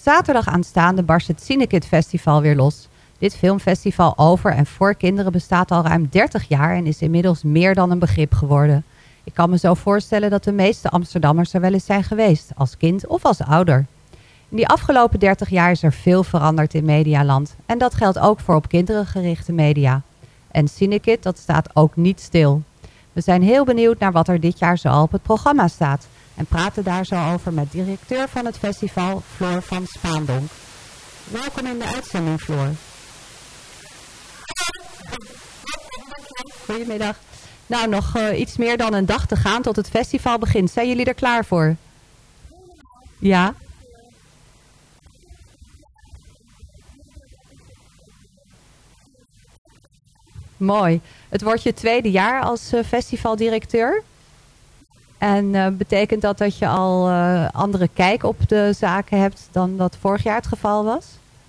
Zaterdag aanstaande barst het Cinekid Festival weer los. Dit filmfestival over en voor kinderen bestaat al ruim 30 jaar en is inmiddels meer dan een begrip geworden. Ik kan me zo voorstellen dat de meeste Amsterdammers er wel eens zijn geweest, als kind of als ouder. In die afgelopen 30 jaar is er veel veranderd in Medialand. En dat geldt ook voor op kinderen gerichte media. En Cinekid, dat staat ook niet stil. We zijn heel benieuwd naar wat er dit jaar zoal op het programma staat. En praten daar zo over met directeur van het festival, Floor van Spaandonk. Welkom in de uitzending, Floor. Goedemiddag. Nou, nog iets meer dan een dag te gaan tot het festival begint. Zijn jullie er klaar voor? Ja? Mooi. Het wordt je tweede jaar als festivaldirecteur. En betekent dat je al andere kijk op de zaken hebt dan dat vorig jaar het geval was?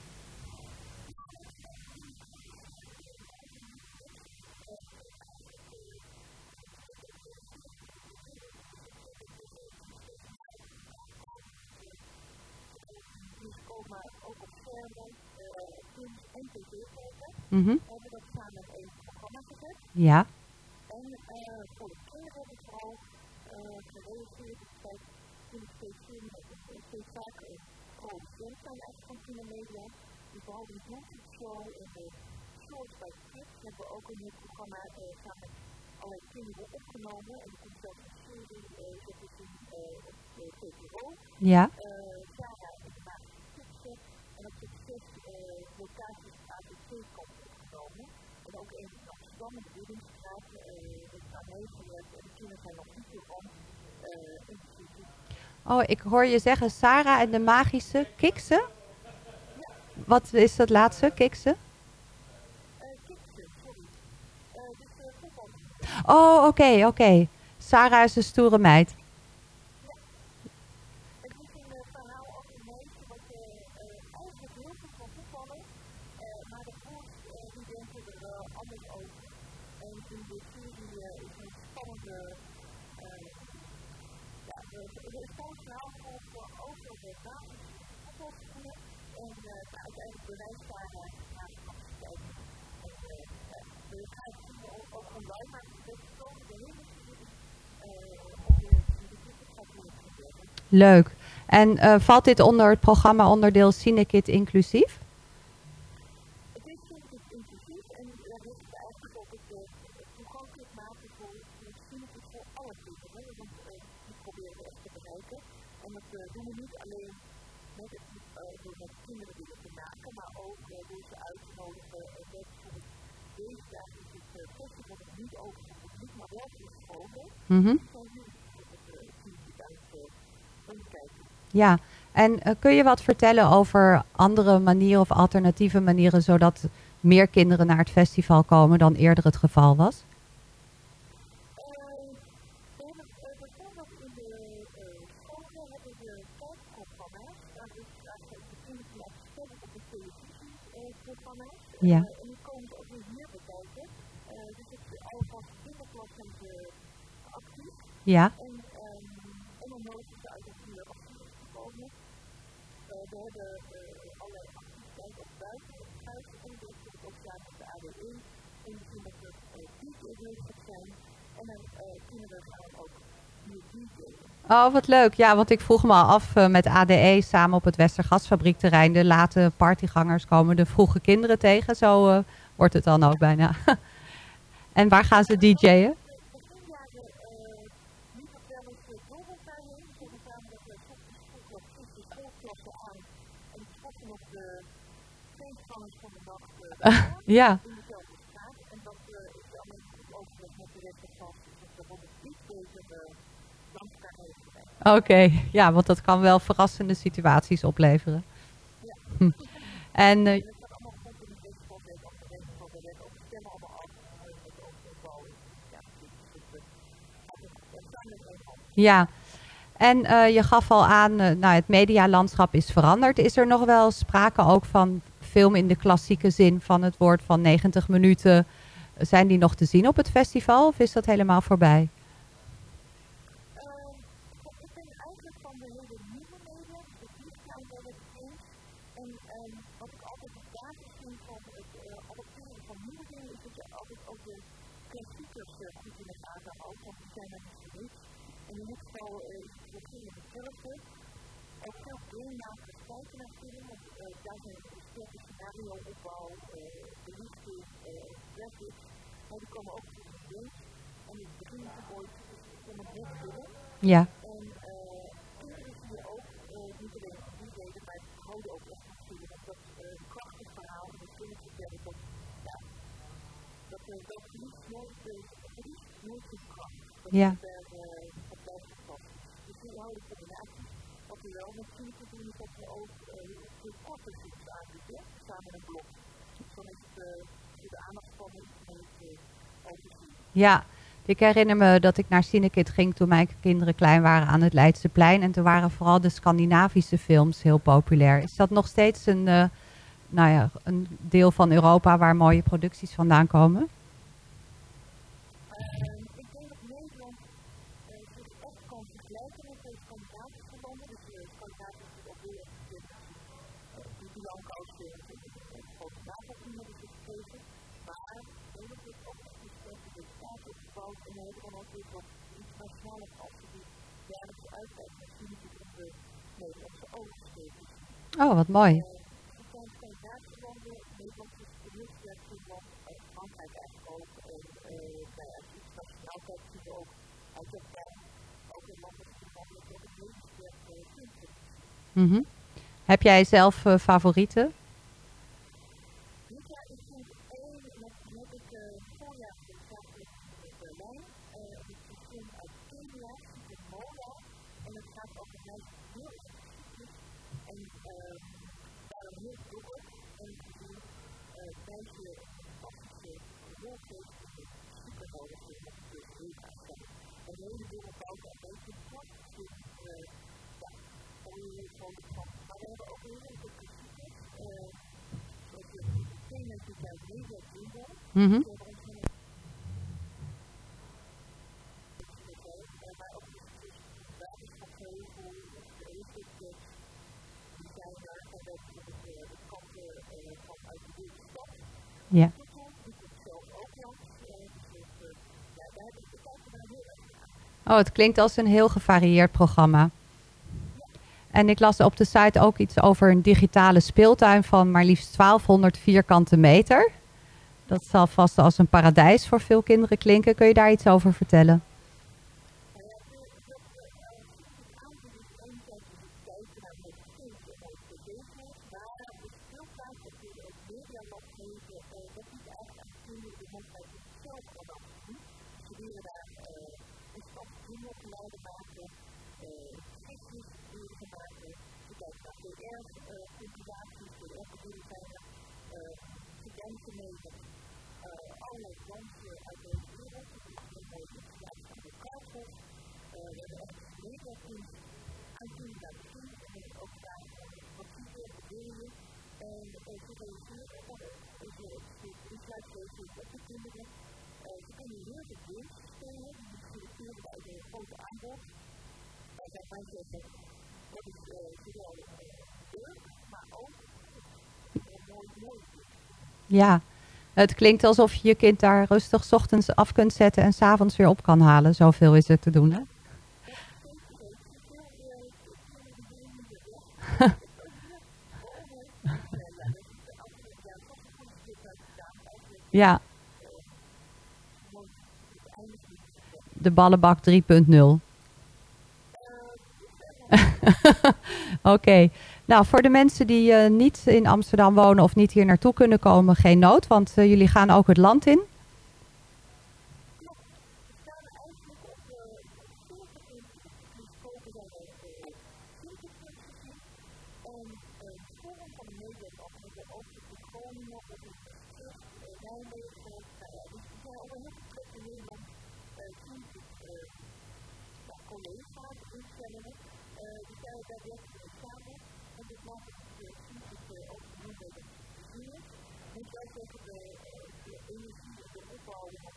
Mhm. Ja. Ja. Oh, ik hoor je zeggen Sarah en de magische kiksen. Wat is dat laatste, kiksen? Oh, oké. Sarah is een stoere meid. Leuk. En valt dit onder het programma onderdeel Cinekid inclusief? Mhm. Ja, en kun je wat vertellen over andere manieren of alternatieve manieren, zodat meer kinderen naar het festival komen dan eerder het geval was? Ja. Ja. Oh, wat leuk. Ja, want ik vroeg me al af met ADE samen op het Westergasfabriekterrein. De late partygangers komen de vroege kinderen tegen. Zo wordt het dan ook bijna. En waar gaan ze DJ'en? Ja. Oké, ja, want dat kan wel verrassende situaties opleveren. Hm. En ja, en je gaf al aan, nou, het medialandschap is veranderd. Is er nog wel sprake ook van film in de klassieke zin van het woord van 90 minuten? Zijn die nog te zien op het festival of is dat helemaal voorbij? wat ik altijd het basis vind van het adopteren van nieuwe dingen is dat je altijd ook de klassiekers goed in de gaten houdt, want die zijn er niet genoeg. En in dit geval beginnen de filmpjes. Ook veel deelname kijken naar film, want daar zijn de scenario opbouw, de liefde, graphics, maar die komen ook in de film. En het begin gegooid van een heel film. Ja. En kinderen zie je ook niet alleen die reden, maar het houden ook echt van film. Dat een krachtig verhaal in de film vertellen, dat nooit is kracht. Ja. Dat blijft vast. Dus die houden combinatie. Wat we wel met film te doen is dat we ook veel korte films aanbieden, samen met een blog. Dus dan is het de aandachtspannen van het overzien. Ja. Ik herinner me dat ik naar Cinekid ging toen mijn kinderen klein waren aan het Leidseplein. En toen waren vooral de Scandinavische films heel populair. Is dat nog steeds een deel van Europa waar mooie producties vandaan komen? Ik denk dat Nederland zich echt kan vergelijken met de Scandinavische landen. Dus Scandinavië is ook heel erg die Blanco-film, de grote navelfilm hebben ze gekregen. Maar Nederland is ook echt de staat opgebouwd en we hebben dan ook weer wat internationale gasten die jaarlijks uitkijken naar films op de Nederlandse oversteken. Oh, wat mooi. Het zijn Scandinavische landen, Nederland is de meest land, Frankrijk eigenlijk ook. Internationaal kijkt zie je ook uit Japan, ook in landen die het meest films. Heb jij zelf favorieten? Ja, ik vind één met het voorjaar van Berlijn. Het is een film uit Kenia, het is Mola. En het gaat over een meisje die heel erg ziek is. En daarom heel donker. En die meisje fantastische woordgeeft die super nodig is met de leven aanstaan. En de hele wereld bouwt een beetje kort. Dus daar je gewoon van. Maar we hebben ook heel veel klassiekers. Zoals je twee mensen zijn mega vrienden. Maar ook de waterschapgevel, de eeuwigheid, die zijn daar gewerkt met de kanten vanuit de wetenschap. Ja. Die komt zelf ook langs. Dus daar heb ik de kanten daar heel erg aan. Oh, het klinkt als een heel gevarieerd programma. En ik las op de site ook iets over een digitale speeltuin van maar liefst 1200 vierkante meter. Dat zal vast als een paradijs voor veel kinderen klinken. Kun je daar iets over vertellen? Allerlei klanten uit deze wereld, we hebben echt megateams aan teams laten zien en ook daar wat typen, bedoelingen en gerealiseerd is het insluitgeven op de kinderen. Ze kunnen heel veel games spelen, die gerealiseerd uit een grote aanbod. Waarbij wij zeggen, dat is zowel leuk, maar ook mooi. Ja. Het klinkt alsof je je kind daar rustig 's ochtends af kunt zetten en 's avonds weer op kan halen. Zoveel is er te doen, hè? Ja. De ballenbak 3.0. Oké. Nou, voor de mensen die niet in Amsterdam wonen of niet hier naartoe kunnen komen, geen nood, want jullie gaan ook het land in.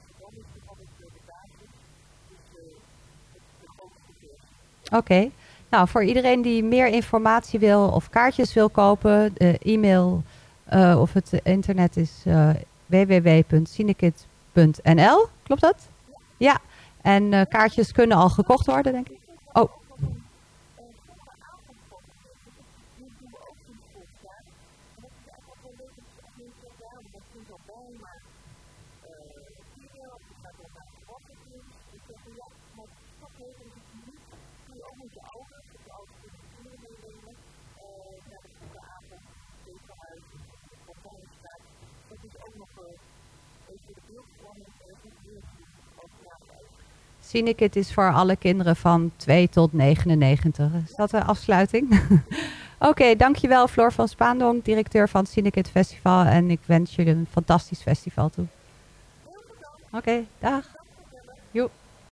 Oké. Nou, voor iedereen die meer informatie wil of kaartjes wil kopen, de e-mail of het internet is www.cinekid.nl. Klopt dat? Ja. En kaartjes kunnen al gekocht worden, denk ik. Oh. Cinekid is voor alle kinderen van 2 tot 99. Is dat de afsluiting? Oké, dankjewel Floor van Spaandonk, directeur van het Cinekid Festival. En ik wens jullie een fantastisch festival toe. Oké, dag. Joep.